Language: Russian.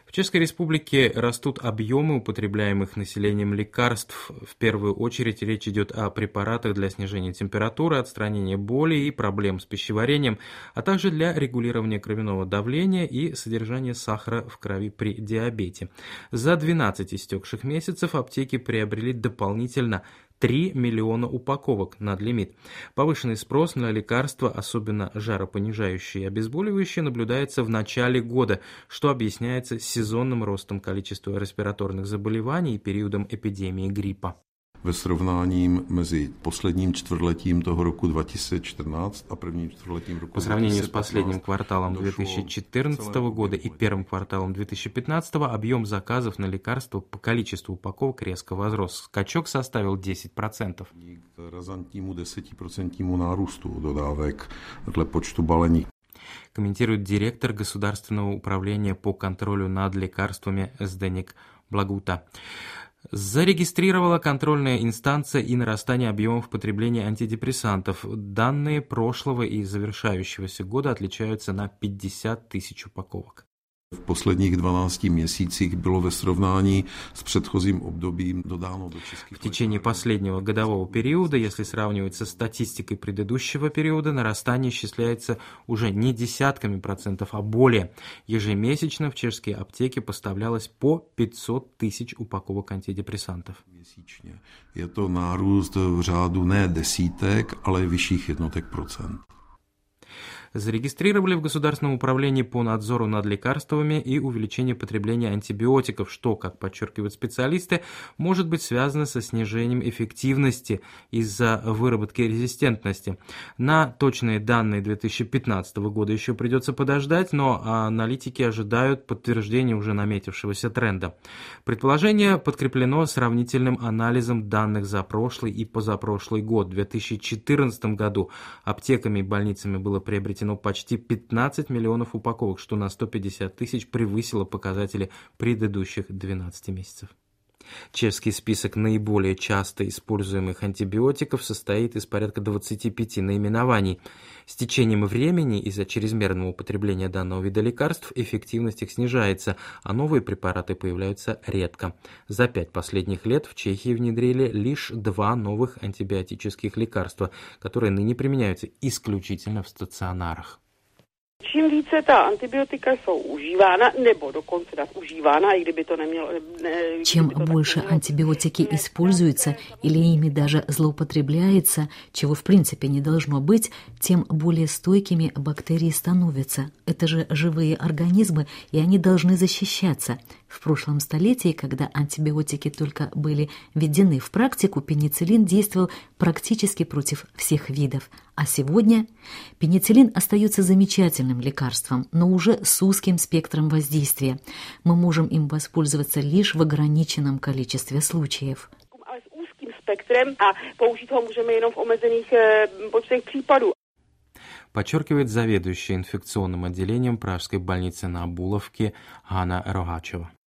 В Чешской Республике растут объемы употребляемых населением лекарств. В первую очередь речь идет о препаратах для снижения температуры, отстранения боли и проблем с пищеварением, а также для регулирования кровяного давления и содержания сахара в крови при диабете. За 12 истекших месяцев аптеки приобрели дополнительно 3 миллиона упаковок над лимит. Повышенный спрос на лекарства, особенно жаропонижающие и обезболивающие, наблюдается в начале года, что объясняется сезонным ростом количества респираторных заболеваний и периодом эпидемии гриппа. Ve srovnání mezi posledním čtvrtletím toho roku 2014 a prvním čtvrtletím roku 2015. По сравнению с последним кварталом 2014 года и первым кварталом 2015 объем заказов на лекарства по количеству упаковок резко возрос. Скачок составил 10%. K razantnímu 10% nárůstu dodávek dle počtu balení. Комментирует директор Государственного управления по контролю над лекарствами Зdeněk Blaguta. Зарегистрировала контрольная инстанция и нарастание объемов потребления антидепрессантов. Данные прошлого и завершающегося года отличаются на 50 тысяч упаковок. V posledních 12 měsících bylo ve srovnání s předchozím obdobím dodáno do českých. В течение последнего годового периода, если сравнивать со статистикой предыдущего периода, нарастание исчисляется уже не десятками процентов, а более. Ежемесячно в чешские аптеки поставлялось по 500 тысяч упаковок антидепрессантов. Měsíčně. Je to nárůst v řádu ne desítek, ale vyšších jednotek procent. Зарегистрировали в Государственном управлении по надзору над лекарствами и увеличение потребления антибиотиков, что, как подчеркивают специалисты, может быть связано со снижением эффективности из-за выработки резистентности. На точные данные 2015 года еще придется подождать, но аналитики ожидают подтверждения уже наметившегося тренда. Предположение подкреплено сравнительным анализом данных за прошлый и позапрошлый год. В 2014 году аптеками и больницами было приобретено почти 15 миллионов упаковок, что на 150 тысяч превысило показатели предыдущих 12 месяцев. Чешский список наиболее часто используемых антибиотиков состоит из порядка 25 наименований. С течением времени из-за чрезмерного употребления данного вида лекарств эффективность их снижается, а новые препараты появляются редко. За 5 последних лет в Чехии внедрили лишь 2 новых антибиотических лекарства, которые ныне применяются исключительно в стационарах. Čím více ta antibiotika jsou užívána, nebo dokonce nadužívána, i kdyby to nemělo... Чем больше антибиотики используются или ими даже злоупотребляется, чего в принципе не должно быть, тем более стойкими бактерии становятся. Это же живые организмы, и они должны защищаться. В прошлом столетии, когда антибиотики только были введены в практику, пенициллин действовал практически против всех видов. А сегодня пенициллин остается замечательным лекарством, но уже с узким спектром воздействия. Мы можем им воспользоваться лишь в ограниченном количестве случаев. Ale s úzkým spektrem a použít ho můžeme jenom v omezených počtech případů. Подчеркивает заведующая инфекционным отделением Пражской больницы на Булавке Ганна Рогачева.